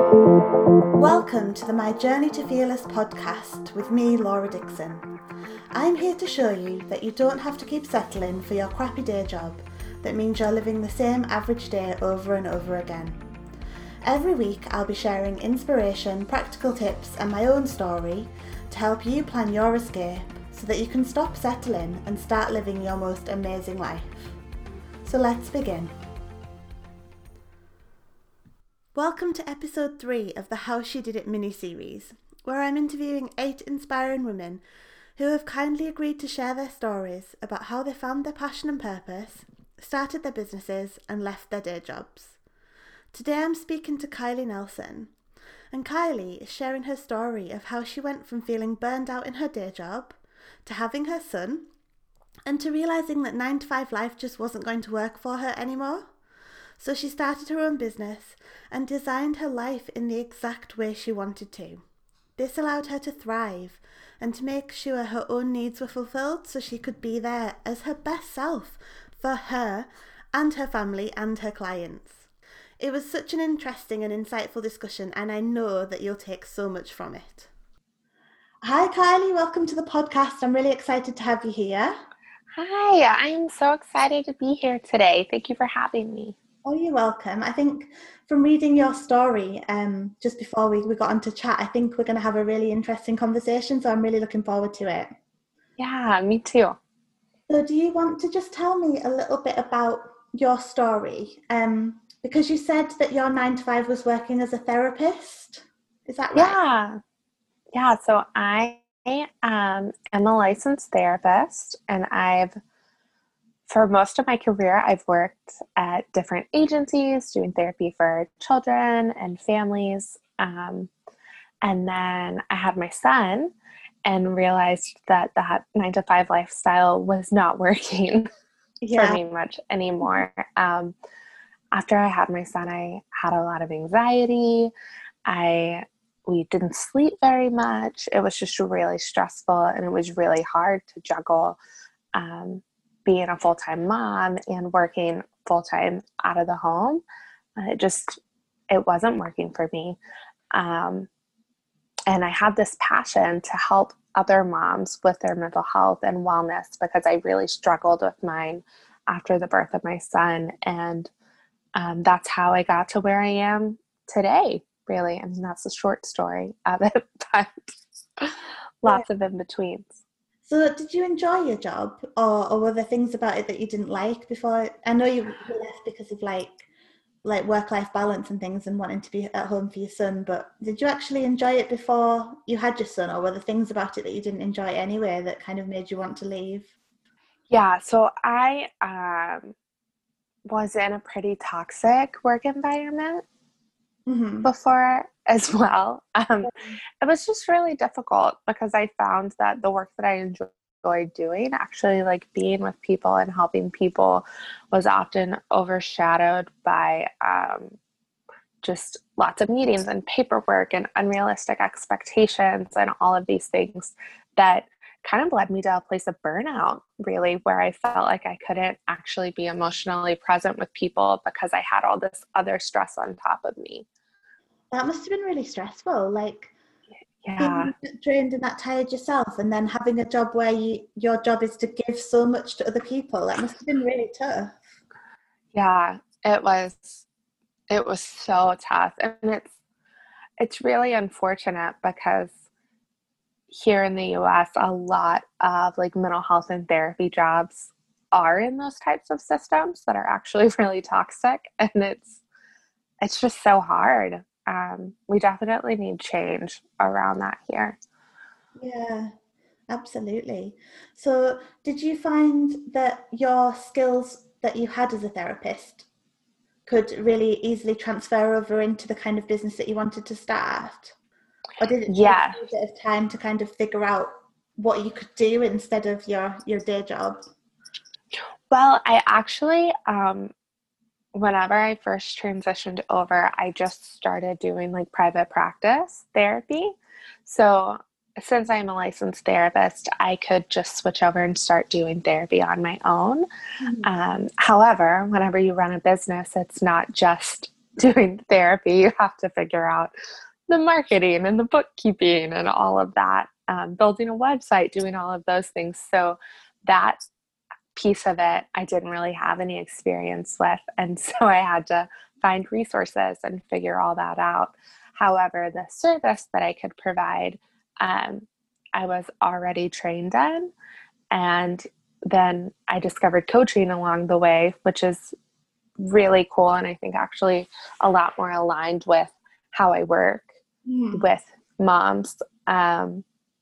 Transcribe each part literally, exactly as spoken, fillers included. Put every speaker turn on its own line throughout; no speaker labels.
Welcome to the My Journey to Fearless podcast with me, Laura Dixon. I'm here to show you that you don't have to keep settling for your crappy day job that means you're living the same average day over and over again. Every week I'll be sharing inspiration, practical tips and my own story to help you plan your escape so that you can stop settling and start living your most amazing life. So let's begin. Welcome to episode three of the How She Did It mini-series, where I'm interviewing eight inspiring women who have kindly agreed to share their stories about how they found their passion and purpose, started their businesses and left their day jobs. Today I'm speaking to Kylie Nelson, and Kylie is sharing her story of how she went from feeling burned out in her day job to having her son and to realising that nine to five life just wasn't going to work for her anymore. So she started her own business and designed her life in the exact way she wanted to. This allowed her to thrive and to make sure her own needs were fulfilled so she could be there as her best self for her and her family and her clients. It was such an interesting and insightful discussion, and I know that you'll take so much from it. Hi Kylie, welcome to the podcast. I'm really excited to have you here.
Hi, I am so excited to be here today. Thank you for having me.
Oh, you're welcome. I think from reading your story um, just before we, we got on to chat, I think we're going to have a really interesting conversation, so I'm really looking forward to it.
Yeah, me too.
So do you want to just tell me a little bit about your story? Um, because you said that your nine to five was working as a therapist. Is that right?
Yeah. Yeah, so I um, am a licensed therapist, and I've For most of my career, I've worked at different agencies doing therapy for children and families. Um, and then I had my son and realized that that nine to five lifestyle was not working
Yeah.
for me much anymore. Um, after I had my son, I had a lot of anxiety. I we didn't sleep very much. It was just really stressful, and it was really hard to juggle um, being a full-time mom and working full-time out of the home. Uh, it just, it wasn't working for me. Um, and I had this passion to help other moms with their mental health and wellness because I really struggled with mine after the birth of my son. And um, that's how I got to where I am today, really. I mean, that's the short story of it, but lots
Yeah.
of in-betweens.
So did you enjoy your job, or, or were there things about it that you didn't like before? I know you left because of like like work-life balance and things and wanting to be at home for your son, but did you actually enjoy it before you had your son, or were there things about it that you didn't enjoy anyway that kind of made you want to leave?
Yeah, so I um, was in a pretty toxic work environment
Mm-hmm.
before as well. Um, it was just really difficult because I found that the work that I enjoyed doing, actually like being with people and helping people, was often overshadowed by um, just lots of meetings and paperwork and unrealistic expectations and all of these things that kind of led me to a place of burnout, really, where I felt like I couldn't actually be emotionally present with people because I had all this other stress on top of me.
That must have been really stressful, like
Yeah.
being drained and that tired yourself, and then having a job where you, your job is to give so much to other people. That must have been really tough.
Yeah, it was, it was so tough. And it's, it's really unfortunate because here in the U S, a lot of like mental health and therapy jobs are in those types of systems that are actually really toxic. And it's, it's just so hard. Um, we definitely need change around that here.
Yeah, absolutely. So did you find that your skills that you had as a therapist could really easily transfer over into the kind of business that you wanted to start? Or did it take
Yeah.
you a bit of time to kind of figure out what you could do instead of your, your day job?
Well, I actually, um, whenever I first transitioned over, I just started doing like private practice therapy. So since I'm a licensed therapist, I could just switch over and start doing therapy on my own.
Mm-hmm.
Um, however, whenever you run a business, it's not just doing therapy, you have to figure out the marketing and the bookkeeping and all of that, um, building a website, doing all of those things. So that piece of it, I didn't really have any experience with. And so I had to find resources and figure all that out. However, the service that I could provide, um, I was already trained in. And then I discovered coaching along the way, which is really cool. And I think actually a lot more aligned with how I work
Mm.
with moms. Um,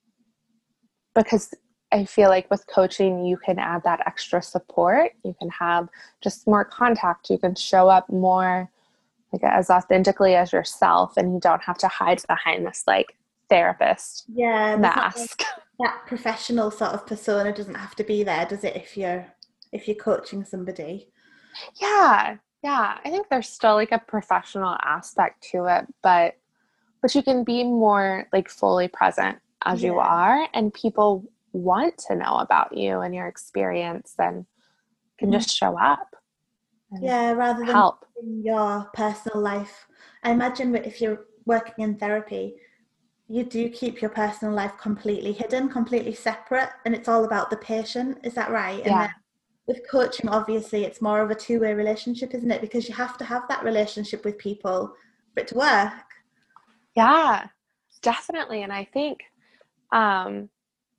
because I feel like with coaching, you can add that extra support. You can have just more contact. You can show up more like as authentically as yourself, and you don't have to hide behind this like therapist
Yeah, there's not like
mask.
that professional sort of persona doesn't have to be there, does it, if you're if you're coaching somebody?
Yeah. Yeah. I think there's still like a professional aspect to it, but but you can be more like fully present as you
Yeah.
are, and people want to know about you and your experience and can
Mhm.
just show up and
Yeah, rather than
help.
in your personal life. I imagine that if you're working in therapy, you do keep your personal life completely hidden, completely separate, and it's all about the patient. Is that right? And then
Yeah.
with coaching, obviously, it's more of a two-way relationship, isn't it? Because you have to have that relationship with people for it to work.
Yeah, definitely. And I think, um,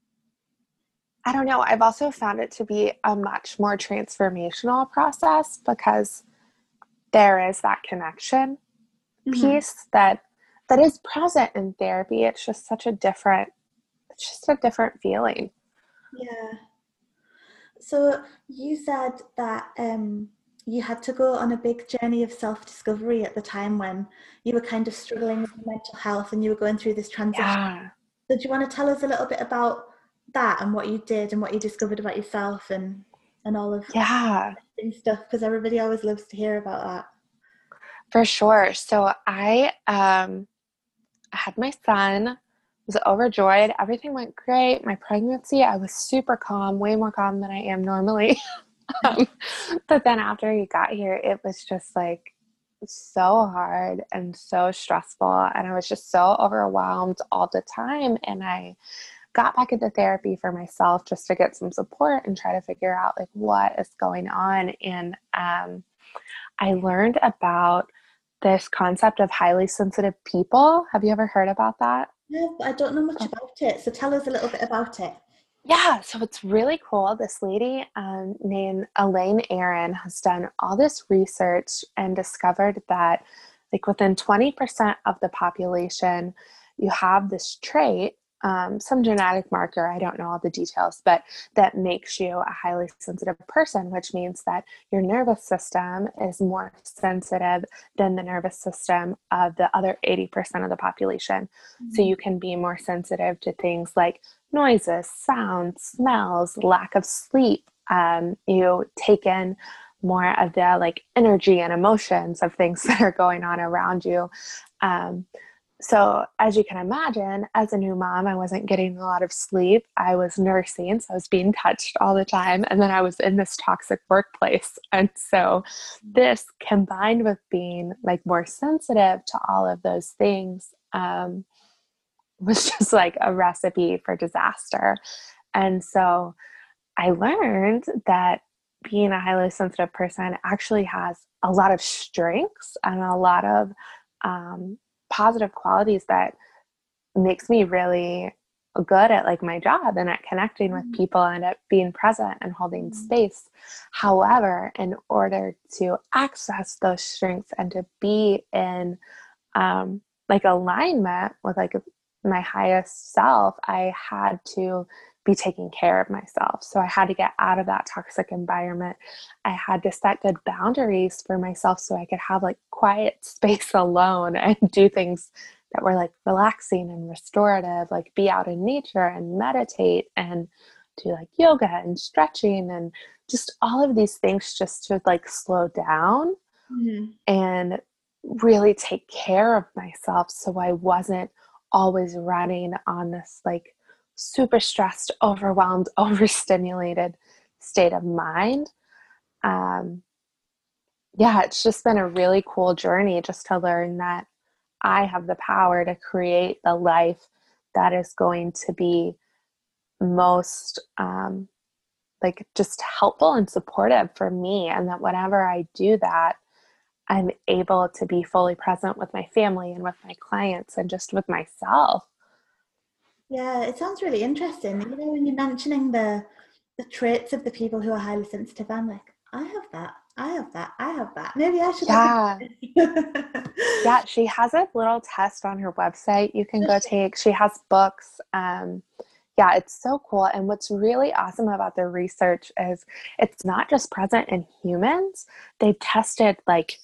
I don't know, I've also found it to be a much more transformational process because there is that connection
Mm-hmm.
piece that that is present in therapy. It's just such a different, it's just a different feeling.
Yeah. So you said that um, you had to go on a big journey of self-discovery at the time when you were kind of struggling with your mental health and you were going through this transition.
Yeah.
So do you want to tell us a little bit about that and what you did and what you discovered about yourself and and all of
Yeah,
that stuff? Because everybody always loves to hear about that.
for sure. So I um I had my son, was overjoyed. Everything went great. My pregnancy, I was super calm, way more calm than I am normally. um, but then after he got here, it was just like so hard and so stressful. And I was just so overwhelmed all the time. And I got back into therapy for myself just to get some support and try to figure out like what is going on. And um, I learned about this concept of highly sensitive people. Have you ever heard about that?
Yeah, but I don't know much about it. So tell us a little bit about it.
Yeah, so it's really cool. This lady um, named Elaine Aron has done all this research and discovered that, like, within twenty percent of the population, you have this trait, um, some genetic marker, I don't know all the details, but that makes you a highly sensitive person, which means that your nervous system is more sensitive than the nervous system of the other eighty percent of the population. So
Mm-hmm.
you can be more sensitive to things like noises, sounds, smells, lack of sleep. Um, you take in more of the like energy and emotions of things that are going on around you. Um, so as you can imagine, as a new mom, I wasn't getting a lot of sleep. I was nursing, so I was being touched all the time. And then I was in this toxic workplace. And so this combined with being like more sensitive to all of those things, um, was just like a recipe for disaster. And so I learned that being a highly sensitive person actually has a lot of strengths and a lot of um, positive qualities that makes me really good at like my job and at connecting with people and at being present and holding space. However, in order to access those strengths and to be in um, like alignment with like my highest self, I had to be taking care of myself. So I had to get out of that toxic environment. I had to set good boundaries for myself so I could have like quiet space alone and do things that were like relaxing and restorative, like be out in nature and meditate and do like yoga and stretching and just all of these things just to like slow down
Mm-hmm.
and really take care of myself so I wasn't always running on this like super stressed, overwhelmed, overstimulated state of mind. Um, Yeah, it's just been a really cool journey just to learn that I have the power to create the life that is going to be most um, like just helpful and supportive for me. And that whenever I do that, I'm able to be fully present with my family and with my clients and just with myself.
Yeah, it sounds really interesting. You know, when you're mentioning the the traits of the people who are highly sensitive, I'm like, I have that, I have that, I have that. Maybe I should look
Yeah.
into this.
Yeah, she has a little test on her website you can go take. She has books. Um, yeah, it's so cool. And what's really awesome about their research is it's not just present in humans. They've tested like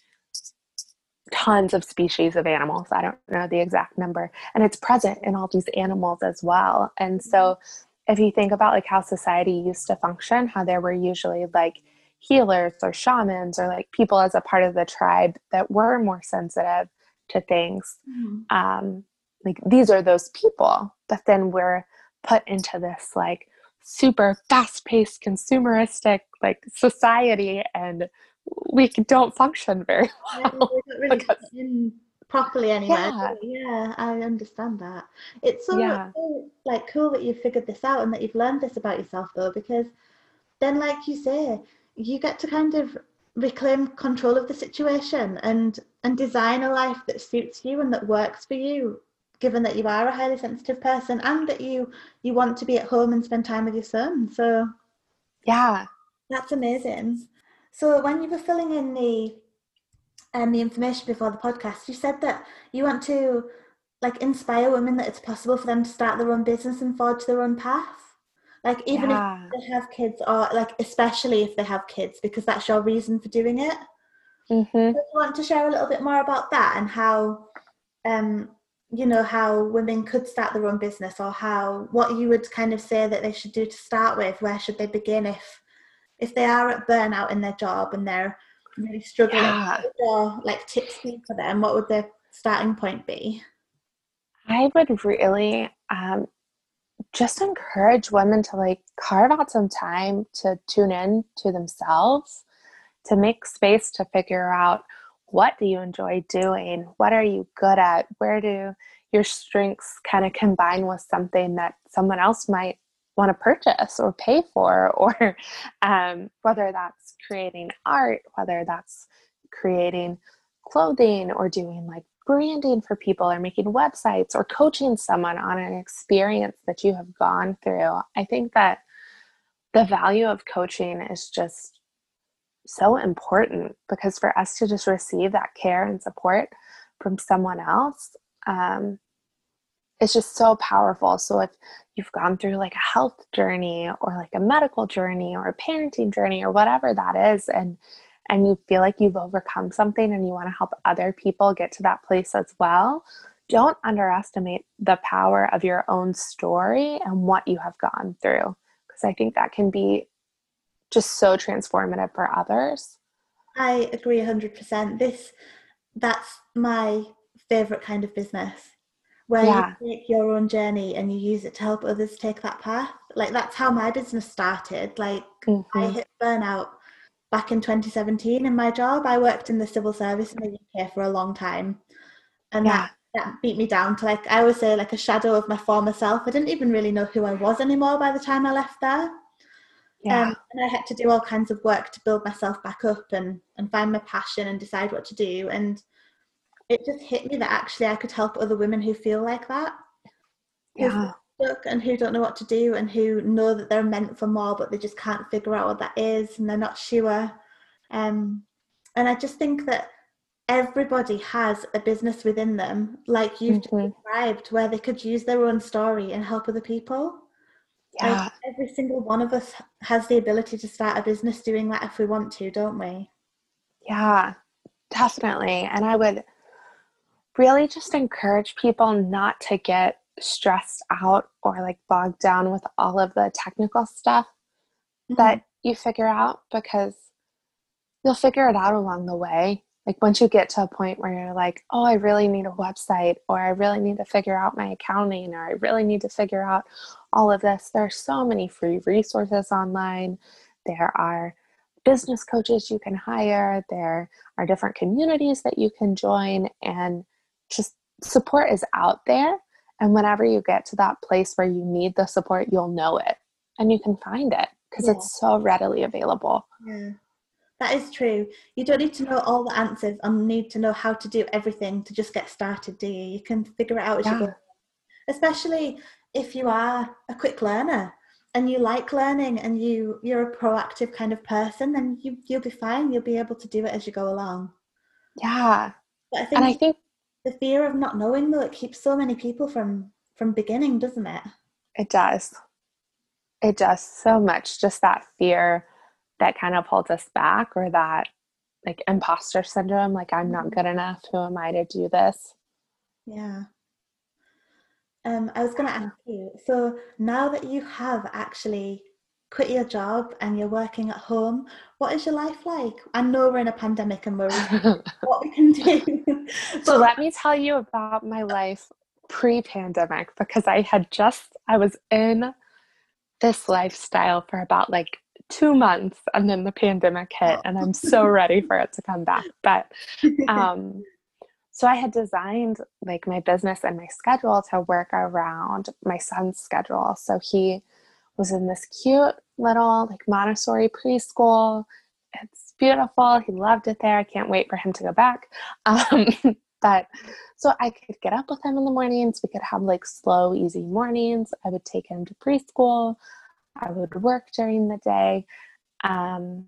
tons of species of animals. I don't know the exact number. And it's present in all these animals as well. And so if you think about like how society used to function, how there were usually like healers or shamans or like people as a part of the tribe that were more sensitive to things.
Mhm.
Um, like these are those people, but then we're put into this like super fast-paced consumeristic like society, and we don't function very
Yeah,
well
we don't really
because
fit in properly anywhere, do
yeah,
we? Yeah, I understand that. It's so,
yeah,
so like cool that you've figured this out and that you've learned this about yourself though, because then like you say, you get to kind of reclaim control of the situation and and design a life that suits you and that works for you, given that you are a highly sensitive person and that you you want to be at home and spend time with your son. So
yeah,
that's amazing. So when you were filling in the and the information before the podcast, you said that you want to like inspire women that it's possible for them to start their own business and forge their own path. Like even if
yeah.
they have kids, or like especially if they have kids, because that's your reason for doing it.
Mm-hmm.
Do you want to share a little bit more about that and how um you know how women could start their own business, or how what you would kind of say that they should do to start with? Where should they begin if if they are at burnout in their job and they're really struggling,
Yeah.
or like tips for them, what would their starting point be?
I would really um, just encourage women to like carve out some time to tune in to themselves, to make space to figure out what do you enjoy doing? What are you good at? Where do your strengths kind of combine with something that someone else might want to purchase or pay for? Or um, whether that's creating art, whether that's creating clothing or doing like branding for people or making websites or coaching someone on an experience that you have gone through. I think that the value of coaching is just so important, because for us to just receive that care and support from someone else, um, it's just so powerful. So if you've gone through like a health journey or like a medical journey or a parenting journey or whatever that is, and and you feel like you've overcome something and you want to help other people get to that place as well, don't underestimate the power of your own story and what you have gone through, because I think that can be just so transformative for others.
I agree one hundred percent. This that's my favorite kind of business, where you
Yeah.
take your own journey and you use it to help others take that path. Like that's how my business started. Like I
Hmm.
hit burnout back in twenty seventeen in my job. I worked in the civil service in the U K for a long time, and that
Yeah.
that beat me down to, like, I always say, like a shadow of my former self. I didn't even really know who I was anymore by the time I left there.
Yeah.
Um, and I had to do all kinds of work to build myself back up and and find my passion and decide what to do. And it just hit me that actually I could help other women who feel like that, who feel
Yeah.
stuck and who don't know what to do, and who know that they're meant for more, but they just can't figure out what that is and they're not sure. Um, and I just think that everybody has a business within them, like you've just
Hmm.
described, where they could use their own story and help other people. Like
Yeah.
every single one of us has the ability to start a business doing that if we want to, don't we?
Yeah. Definitely. And I would really just encourage people not to get stressed out or like bogged down with all of the technical stuff
Mm-hmm.
that you figure out, because you'll figure it out along the way. Like once you get to a point where you're like, oh, I really need a website, or I really need to figure out my accounting, or I really need to figure out all of this. There are so many free resources online. There are business coaches you can hire. There are different communities that you can join, and just support is out there. And whenever you get to that place where you need the support, you'll know it and you can find it because
Yeah.
it's so readily available.
Yeah, that is true. You don't need to know all the answers and need to know how to do everything to just get started, do you? You can figure it out as you
Yeah.
go. Especially if you are a quick learner and you like learning and you, you're a proactive kind of person, then you, you'll be fine. You'll be able to do it as you go along.
Yeah.
But I
And I
think
think
the fear of not knowing, though, it keeps so many people from, from beginning, doesn't it?
it does. It does so much. Just that fear that kind of holds us back, or that like imposter syndrome, like I'm not good enough. Who am I to do this?
Yeah. Um, I was going to ask you, so now that you have actually quit your job and you're working at home, what is your life like? I know we're in a pandemic and we're restricted what we can do.
So
But
let me tell you about my life pre-pandemic, because I had just, I was in this lifestyle for about like two months and then the pandemic hit and I'm so ready for it to come back. But um, so I had designed like my business and my schedule to work around my son's schedule. So he was in this cute little like Montessori preschool. It's beautiful. He loved it there. I can't wait for him to go back. Um, but so I could get up with him in the mornings. We could have like slow, easy mornings. I would take him to preschool. I would work during the day. Um,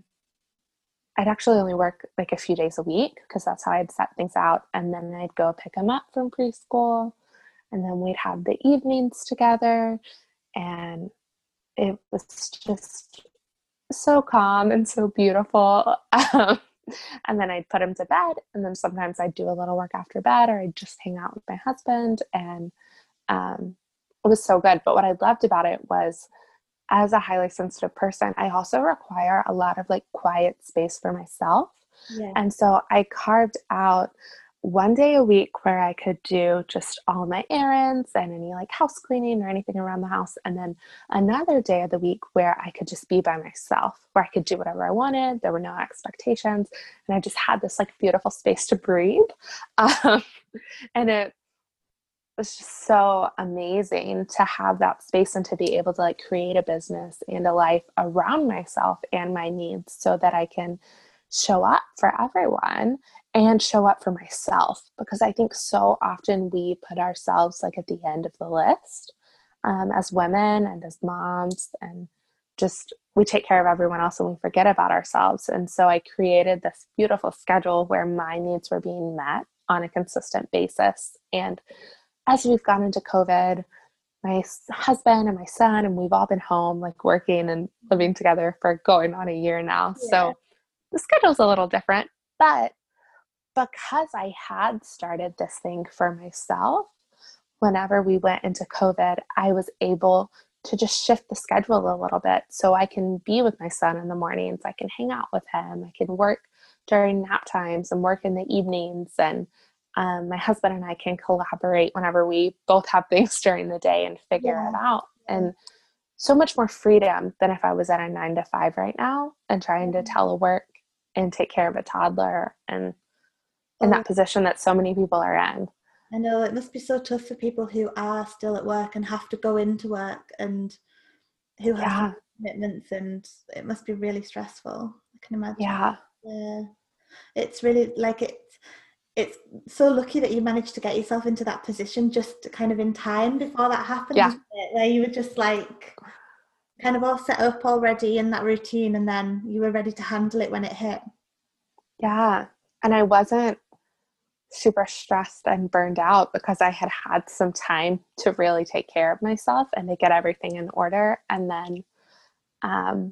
I'd actually only work like a few days a week because that's how I'd set things out. And then I'd go pick him up from preschool, and then we'd have the evenings together. And it was just so calm and so beautiful. Um, and then I'd put him to bed, and then sometimes I'd do a little work after bed, or I'd just hang out with my husband. And um, it was so good. But what I loved about it was, as a highly sensitive person, I also require a lot of like quiet space for myself.
yeah,
And so I carved out one day a week where I could do just all my errands and any like house cleaning or anything around the house. And then another day of the week where I could just be by myself, where I could do whatever I wanted. There were no expectations. And I just had this like beautiful space to breathe. Um, and it was just so amazing to have that space and to be able to like create a business and a life around myself and my needs so that I can show up for everyone and show up for myself. Because I think so often we put ourselves like at the end of the list um, as women and as moms, and just we take care of everyone else and we forget about ourselves. And so I created this beautiful schedule where my needs were being met on a consistent basis. And as we've gone into COVID, my husband and my son, and we've all been home, like working and living together for going on a year now.
yeah.
So the schedule's a little different, but because I had started this thing for myself, whenever we went into COVID, I was able to just shift the schedule a little bit so I can be with my son in the mornings. I can hang out with him. I can work during nap times and work in the evenings. And um, my husband and I can collaborate whenever we both have things during the day and figure
Yeah.
it out. And so much more freedom than if I was at a nine to five right now and trying to telework and take care of a toddler, and in
Oh,
that position that so many people are in.
I know it must be so tough for people who are still at work and have to go into work and who have
Yeah.
commitments, and it must be really stressful. I can imagine.
Yeah.
Yeah. It's really like it's it's so lucky that you managed to get yourself into that position just kind of in time before that happened,
Yeah.
isn't it? Where you were just like kind of all set up already in that routine, and then you were ready to handle it when it hit.
Yeah. And I wasn't super stressed and burned out because I had had some time to really take care of myself and to get everything in order. And then, um,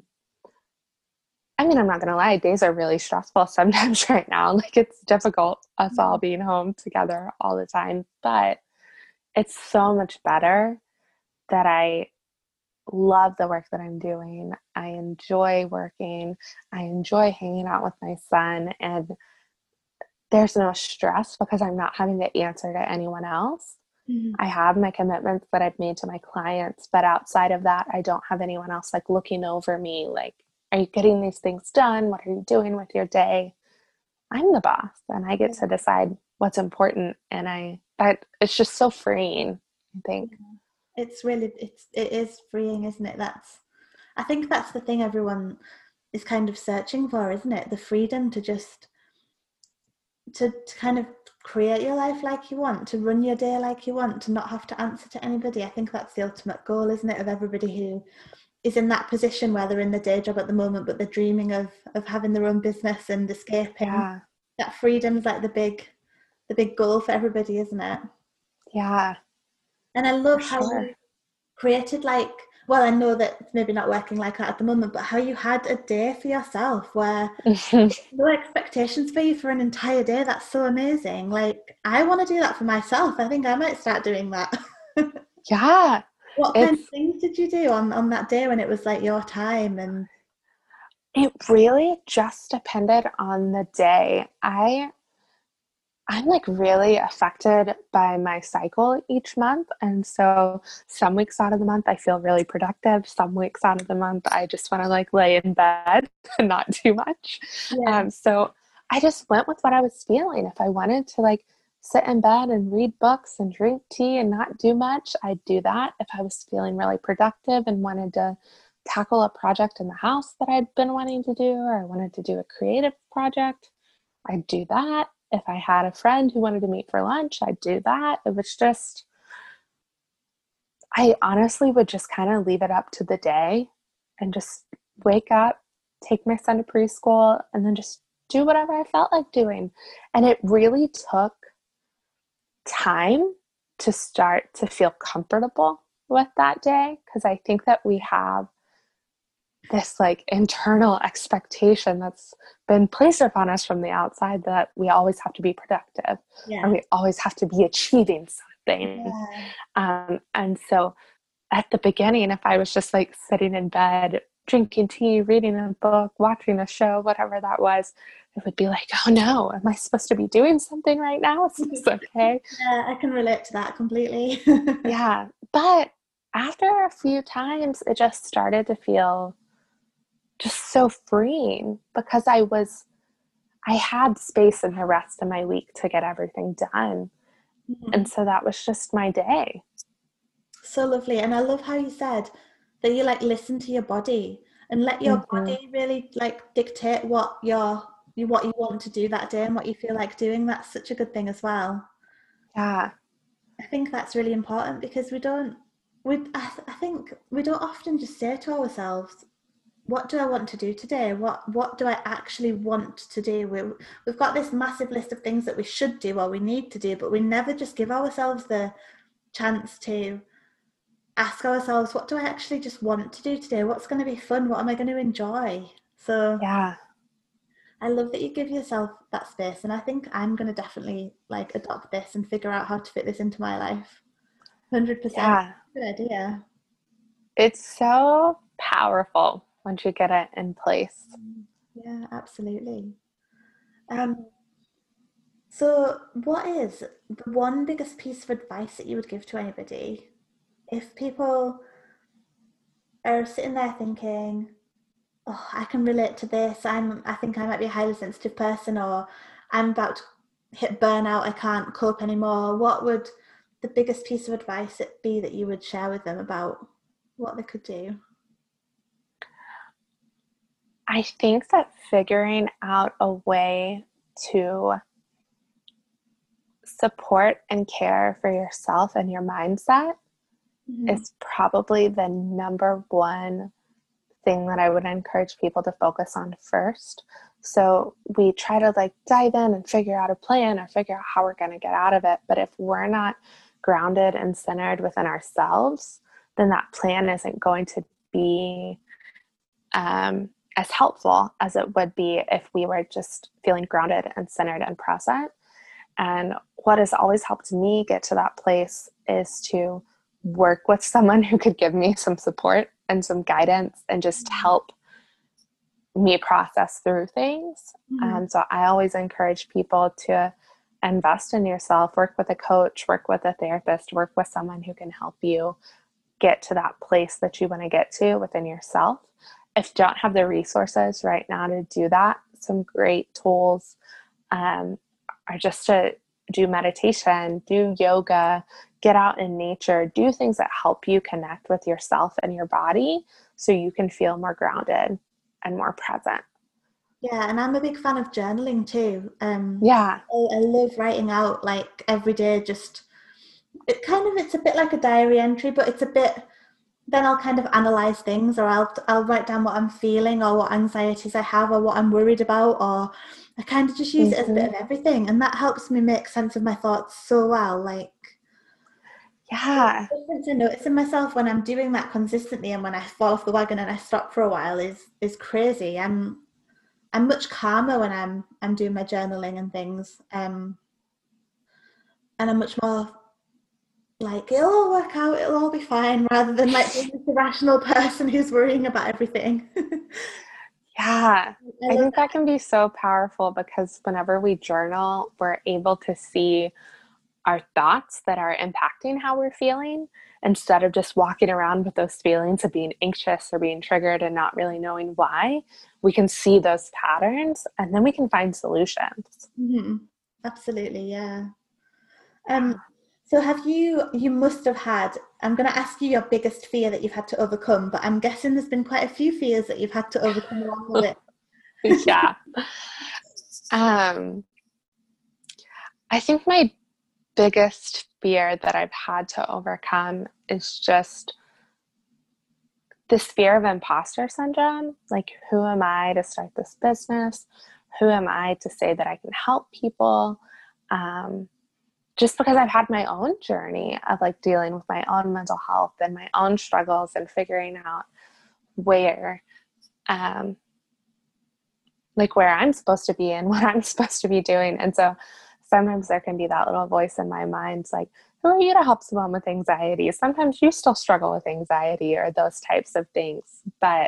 I mean, I'm not going to lie, days are really stressful sometimes right now. Like it's difficult, us all being home together all the time, but it's so much better that I love the work that I'm doing. I enjoy working. I enjoy hanging out with my son, and there's no stress because I'm not having to answer to anyone else.
Mm-hmm.
I have my commitments that I've made to my clients, but outside of that, I don't have anyone else like looking over me. Like, Are you getting these things done? What are you doing with your day? I'm the boss and I get to decide what's important. And I, that it's just so freeing, I think.
It's really, it's, it is freeing, isn't it? That's, I think that's the thing everyone is kind of searching for, isn't it? The freedom to just, to, to kind of create your life like you want, to run your day like you want, to not have to answer to anybody. I think that's the ultimate goal, isn't it, of everybody who is in that position where they're in the day job at the moment, but they're dreaming of of having their own business and escaping.
Yeah.
That freedom's like the big, the big goal for everybody, isn't it?
Yeah.
And I love
For
how
sure.
you created, like, well, I know that it's maybe not working like that at the moment, but how you had a day for yourself where no expectations for you for an entire day. That's so amazing. Like, I want to do that for myself. I think I might start doing that.
Yeah.
What kind
It's,
of things did you do on, on that day when it was like your time? And
it really just depended on the day. I I'm like really affected by my cycle each month. And so some weeks out of the month, I feel really productive. Some weeks out of the month, I just want to like lay in bed and not do much.
yeah,
Um, so I just went with what I was feeling. If I wanted to like sit in bed and read books and drink tea and not do much, I'd do that. If I was feeling really productive and wanted to tackle a project in the house that I'd been wanting to do, or I wanted to do a creative project, I'd do that. If I had a friend who wanted to meet for lunch, I'd do that. It was just, I honestly would just kind of leave it up to the day and just wake up, take my son to preschool, and then just do whatever I felt like doing. And it really took time to start to feel comfortable with that day, because I think that we have this like internal expectation that's been placed upon us from the outside that we always have to be productive,
yeah,
or we always have to be achieving something.
yeah.
Um, and so at the beginning, if I was just like sitting in bed, drinking tea, reading a book, watching a show, whatever that was, it would be like, oh no, am I supposed to be doing something right now? Is this okay?
Yeah, I can relate to that completely.
Yeah. But after a few times, it just started to feel just so freeing, because I was, I had space in the rest of my week to get everything done. And so that was just my day.
So lovely. And I love how you said that you like listen to your body and let your
Mm-hmm.
body really like dictate what you're you what you want to do that day and what you feel like doing. That's such a good thing as well.
Yeah.
I think that's really important because we don't we I, th- I think we don't often just say to ourselves, what do I want to do today? What what do I actually want to do? We, we've got this massive list of things that we should do or we need to do, but we never just give ourselves the chance to ask ourselves, what do I actually just want to do today? What's going to be fun? What am I going to enjoy? So
Yeah.
I love that you give yourself that space. And I think I'm going to definitely like adopt this and figure out how to fit this into my life. one hundred percent.
Yeah.
Good idea.
It's so powerful once you get it in place.
Yeah, absolutely. Um, so what is the one biggest piece of advice that you would give to anybody if people are sitting there thinking, oh, I can relate to this. I'm, I think I might be a highly sensitive person, or I'm about to hit burnout. I can't cope anymore. What would the biggest piece of advice it be that you would share with them about what they could do?
I think that figuring out a way to support and care for yourself and your mindset
Mm-hmm.
is probably the number one thing that I would encourage people to focus on first. So we try to like dive in and figure out a plan or figure out how we're going to get out of it. But if we're not grounded and centered within ourselves, then that plan isn't going to be um, as helpful as it would be if we were just feeling grounded and centered and present. And what has always helped me get to that place is to work with someone who could give me some support and some guidance and just help me process through things.
Mm-hmm.
Um, so I always encourage people to invest in yourself, work with a coach, work with a therapist, work with someone who can help you get to that place that you want to get to within yourself. if you don't have the resources right now to do that, some great tools um, are just to do meditation, do yoga, get out in nature, do things that help you connect with yourself and your body so you can feel more grounded and more present.
Yeah, and I'm a big fan of journaling too. Um,
Yeah.
I, I love writing out like every day, just it kind of, it's a bit like a diary entry, but it's a bit, then I'll kind of analyze things, or I'll I'll write down what I'm feeling or what anxieties I have or what I'm worried about, or I kind of just use it as a bit
Mm-hmm.
of everything, and that helps me make sense of my thoughts so well. Like,
Yeah.
the difference I notice in myself when I'm doing that consistently and when I fall off the wagon and I stop for a while is is crazy. I'm I'm much calmer when I'm I'm doing my journaling and things, um, and I'm much more like, it'll all work out, it'll all be fine, rather than like being this irrational person who's worrying about everything.
Yeah.
I
I
love
think that can be so powerful because whenever we journal, we're able to see our thoughts that are impacting how we're feeling instead of just walking around with those feelings of being anxious or being triggered and not really knowing why. We can see those patterns and then we can find solutions.
hmm Absolutely, yeah. Um, so have you, you must have had, I'm going to ask you your biggest fear that you've had to overcome, but I'm guessing there's been quite a few fears that you've had to overcome along with it.
Yeah. Um, I think my biggest fear that I've had to overcome is just this fear of imposter syndrome. Like, who am I to start this business? Who am I to say that I can help people? Um, just because I've had my own journey of like dealing with my own mental health and my own struggles and figuring out where, um, like where I'm supposed to be and what I'm supposed to be doing. And so sometimes there can be that little voice in my mind like, who are you to help someone with anxiety? Sometimes you still struggle with anxiety or those types of things. But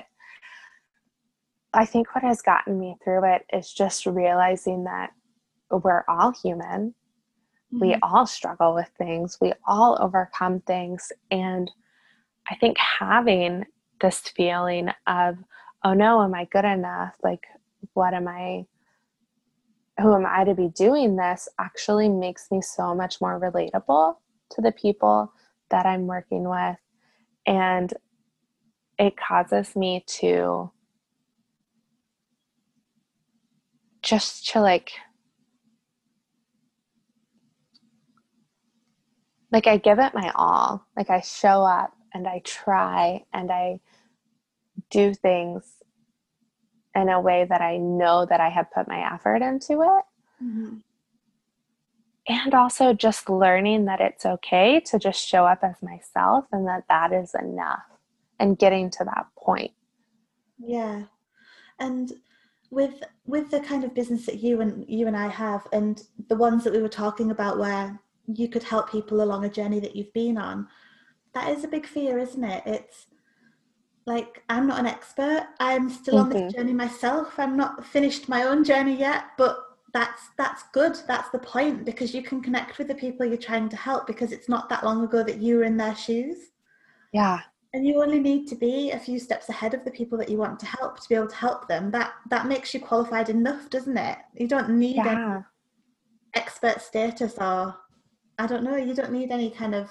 I think what has gotten me through it is just realizing that we're all human. We
Mhm.
all struggle with things. We all overcome things. And I think having this feeling of, oh no, am I good enough? Like, what am I, who am I to be doing this, actually makes me so much more relatable to the people that I'm working with. And it causes me to just to like, like I give it my all. Like I show up and I try and I do things in a way that I know that I have put my effort into it.
Mhm.
And also just learning that it's okay to just show up as myself and that that is enough, and getting to that point.
Yeah. And with with the kind of business that you and you and I have, and the ones that we were talking about where you could help people along a journey that you've been on, that is a big fear, isn't it? It's like, I'm not an expert. I'm still on this
Mm-hmm.
journey myself. I'm not finished my own journey yet, but that's that's good. That's the point, because you can connect with the people you're trying to help, because it's not that long ago that you were in their shoes.
Yeah.
And you only need to be a few steps ahead of the people that you want to help to be able to help them. That that makes you qualified enough, doesn't it? You don't need any
Yeah.
expert status, or I don't know, you don't need any kind of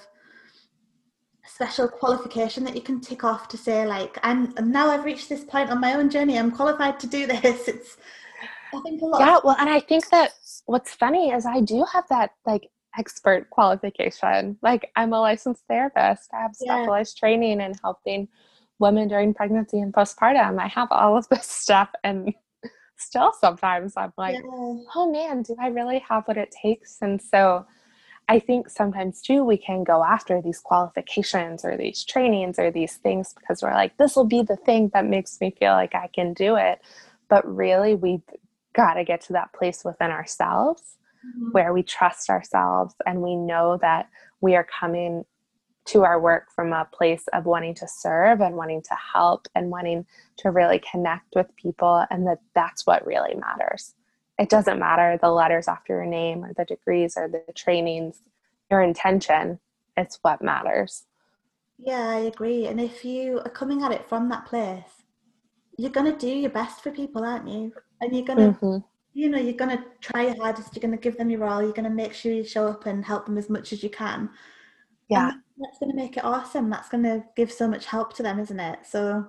special qualification that you can tick off to say like, I'm now I've reached this point on my own journey, I'm qualified to do this. It's, I think, a lot
Yeah.
of
Well, and I think that what's funny is I do have that like expert qualification. Like I'm a licensed therapist. I have
yeah
specialized training in helping women during pregnancy and postpartum. I have all of this stuff. And still sometimes I'm like,
yeah
oh man, do I really have what it takes? And so I think sometimes too, we can go after these qualifications or these trainings or these things because we're like, this will be the thing that makes me feel like I can do it. But really, we've got to get to that place within ourselves
Mhm.
where we trust ourselves and we know that we are coming to our work from a place of wanting to serve and wanting to help and wanting to really connect with people, and that that's what really matters. It doesn't matter the letters after your name or the degrees or the trainings. Your intention is what matters.
yeah I agree. And if you are coming at it from that place, you're going to do your best for people, aren't you? And you're going to,
Mm-hmm.
you know, you're going to try your hardest. You're going to give them your all. You're going to make sure you show up and help them as much as you can.
Yeah.
And that's going to make it awesome. That's going to give so much help to them, isn't it? So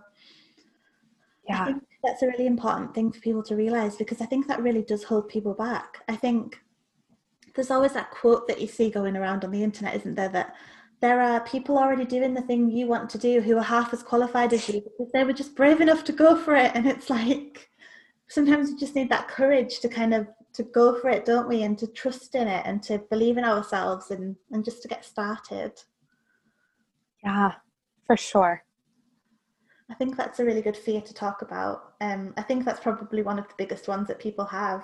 I
Yeah.
think that's a really important thing for people to realize, because I think that really does hold people back. I think there's always that quote that you see going around on the internet, isn't there, that there are people already doing the thing you want to do who are half as qualified as you because they were just brave enough to go for it. And it's like, sometimes we just need that courage to kind of to go for it, don't we? And to trust in it and to believe in ourselves and, and just to get started.
Yeah, for sure.
I think that's a really good fear to talk about. Um, I think that's probably one of the biggest ones that people have.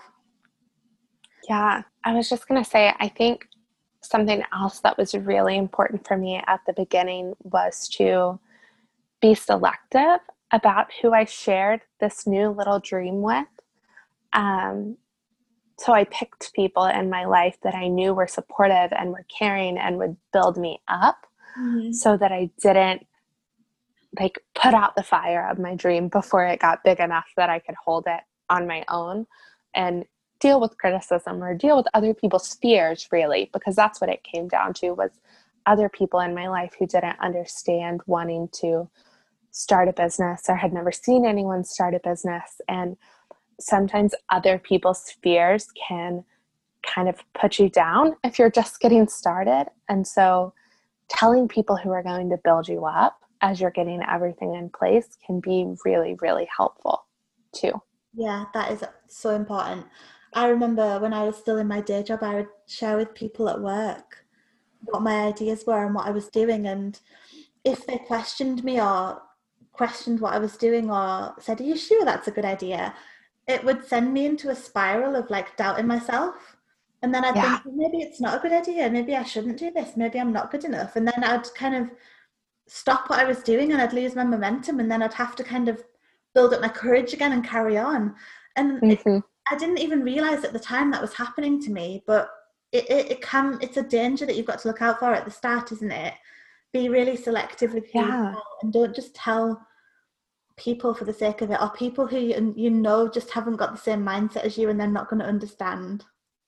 Yeah, I was just going to say, I think something else that was really important for me at the beginning was to be selective about who I shared this new little dream with. Um, so I picked people in my life that I knew were supportive and were caring and would build me up,
Mm-hmm.
so that I didn't like put out the fire of my dream before it got big enough that I could hold it on my own and deal with criticism or deal with other people's fears, really, because that's what it came down to, was other people in my life who didn't understand wanting to start a business or had never seen anyone start a business. And sometimes other people's fears can kind of put you down if you're just getting started. And so telling people who are going to build you up as you're getting everything in place can be really, really helpful too.
Yeah, that is so important. I remember when I was still in my day job, I would share with people at work what my ideas were and what I was doing. And if they questioned me or questioned what I was doing or said, "Are you sure that's a good idea?" it would send me into a spiral of like doubting myself. And then I'd
Yeah.
think, well, maybe it's not a good idea. Maybe I shouldn't do this. Maybe I'm not good enough. And then I'd kind of stop what I was doing and I'd lose my momentum. And then I'd have to kind of build up my courage again and carry on. And it,
Mm-hmm.
I didn't even realize at the time that was happening to me, but it, it, it can, it's a danger that you've got to look out for at the start, isn't it? Be really selective with who you
Yeah.
tell and don't just tell people for the sake of it, or people who you, you know just haven't got the same mindset as you and they're not going to understand.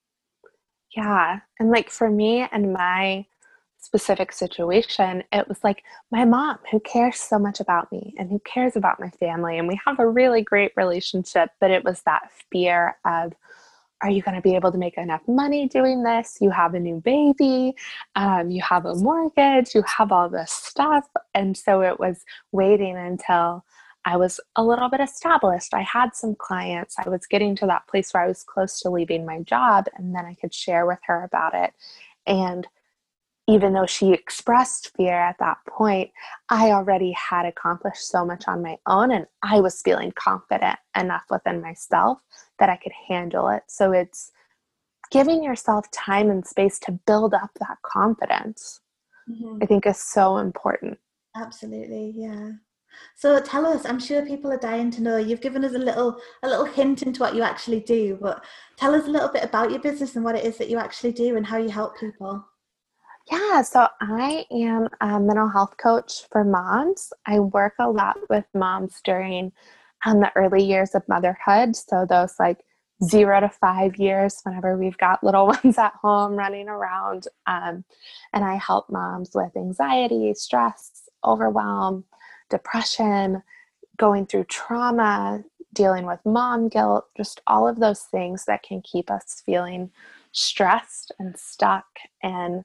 Yeah. And like for me and my specific situation, it was like my mom, who cares so much about me and who cares about my family. And we have a really great relationship, but it was that fear of, are you going to be able to make enough money doing this? You have a new baby, um, you have a mortgage, you have all this stuff. And so it was waiting until I was a little bit established. I had some clients. I was getting to that place where I was close to leaving my job, and then I could share with her about it. And even though she expressed fear at that point, I already had accomplished so much on my own, and I was feeling confident enough within myself that I could handle it. So it's giving yourself time and space to build up that confidence,
Mm-hmm.
I think, is so important.
Absolutely, yeah. So tell us, I'm sure people are dying to know. You've given us a little a little hint into what you actually do, but tell us a little bit about your business and what it is that you actually do and how you help people.
Yeah, so I am a mental health coach for moms. I work a lot with moms during um, the early years of motherhood. So those like zero to five years, whenever we've got little ones at home running around. Um, and I help moms with anxiety, stress, overwhelm, depression, going through trauma, dealing with mom guilt, just all of those things that can keep us feeling stressed and stuck and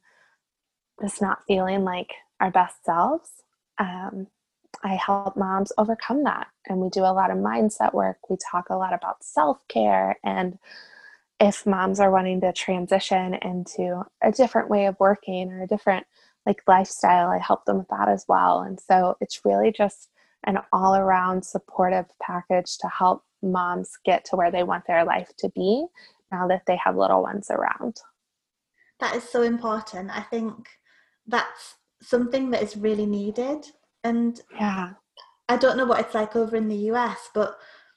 just not feeling like our best selves. Um, I help moms overcome that. And we do a lot of mindset work. We talk a lot about self-care. And if moms are wanting to transition into a different way of working or a different like lifestyle, I help them with that as well. And so it's really just an all-around supportive package to help moms get to where they want their life to be now that they have little ones around.
That is so important. I think that's something that is really needed. And
Yeah.
I don't know what it's like over in the U S, but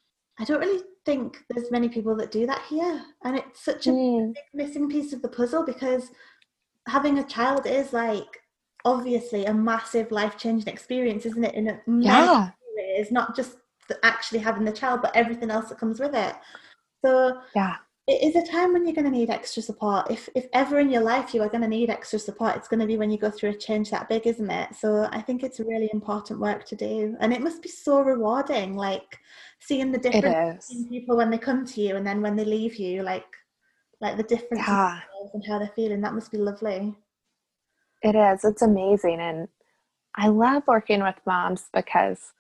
I don't really think there's many people that do that here. And it's such a
Mm.
big missing piece of the puzzle, because having a child is like obviously a massive life-changing experience, isn't it? In a many
Yeah.
ways, not just actually having the child, but everything else that comes with it. So
yeah,
it is a time when you're going to need extra support. If if ever in your life you are going to need extra support, it's going to be when you go through a change that big, isn't it? So I think it's really important work to do, and it must be so rewarding, like seeing the difference in people when they come to you and then when they leave you, like like the difference
yeah.
in how they're feeling. That must be lovely.
It is. It's amazing, and I love working with moms because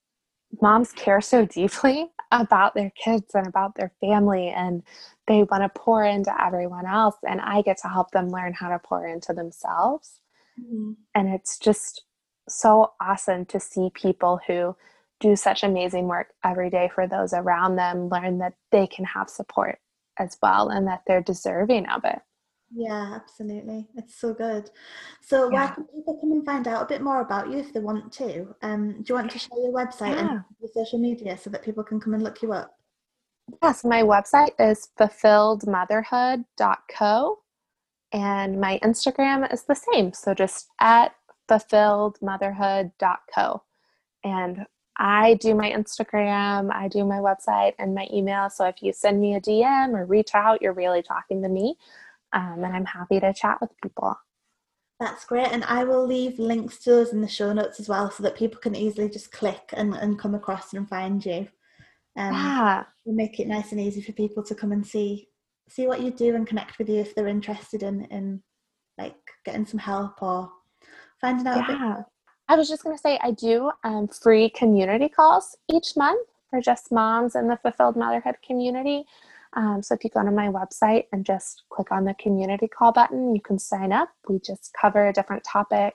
moms care so deeply about their kids and about their family, and they want to pour into everyone else, and I get to help them learn how to pour into themselves.
Mm-hmm.
And it's just so awesome to see people who do such amazing work every day for those around them learn that they can have support as well and that they're deserving of it.
Yeah, absolutely. It's so good. So
Yeah.
where can people come and find out a bit more about you if they want to? Um, do you want to share your website
Yeah.
and your social media so that people can come and look you up?
Yes, my website is fulfilled motherhood dot co, and my Instagram is the same. So just at fulfilled motherhood dot co. And I do my Instagram, I do my website and my email. So if you send me a D M or reach out, you're really talking to me. Um, and I'm happy to chat with people.
That's great. And I will leave links to those in the show notes as well so that people can easily just click and, and come across and find you. Um,
yeah.
We'll make it nice and easy for people to come and see see what you do and connect with you if they're interested in, in like getting some help or finding out
yeah.
a bit more.
I was just going to say, I do um, free community calls each month for just moms in the Fulfilled Motherhood community. Um, so if you go to my website and just click on the community call button, you can sign up. We just cover a different topic.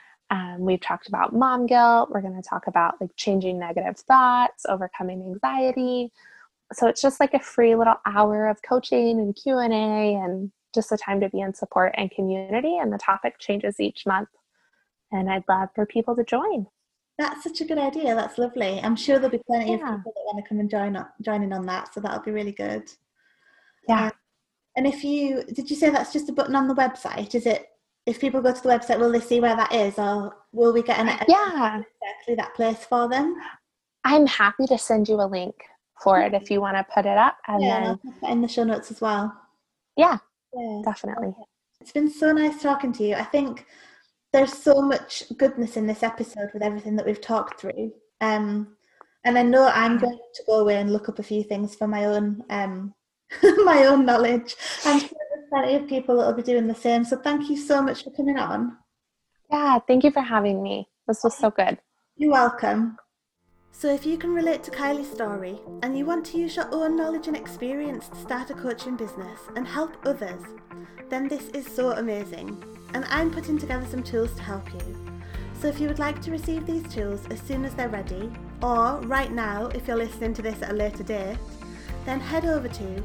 Um, we've talked about mom guilt. We're going to talk about like changing negative thoughts, overcoming anxiety. So it's just like a free little hour of coaching and Q and A and just a time to be in support and community. And the topic changes each month. And I'd love for people to join.
That's such a good idea. That's lovely. I'm sure there'll be plenty
yeah.
of people that want to come and join up, join in on that. So that'll be really good.
Yeah.
Um, and if you, did you say that's just a button on the website? Is it, if people go to the website, will they see where that is? Or will we get an
yeah.
exactly that place for them?
I'm happy to send you a link for it if you want to put it up. And
yeah,
then
and I'll put that in the show notes as well.
Yeah,
yeah,
definitely.
It's been so nice talking to you. I think there's so much goodness in this episode with everything that we've talked through. Um, and I know I'm going to go away and look up a few things for my own um, my own knowledge. I'm sure there's plenty of people that will be doing the same. So thank you so much for coming on.
Yeah, thank you for having me. This was so good.
You're welcome. So if you can relate to Kylie's story and you want to use your own knowledge and experience to start a coaching business and help others, then this is so amazing. And I'm putting together some tools to help you. So if you would like to receive these tools as soon as they're ready, or right now if you're listening to this at a later date, then head over to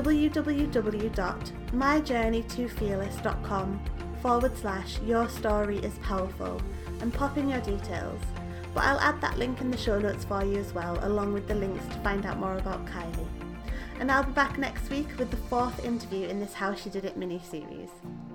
www.myjourneytofearless.com forward slash your story is powerful and pop in your details. But I'll add that link in the show notes for you as well, along with the links to find out more about Kylie. And I'll be back next week with the fourth interview in this How She Did It mini-series.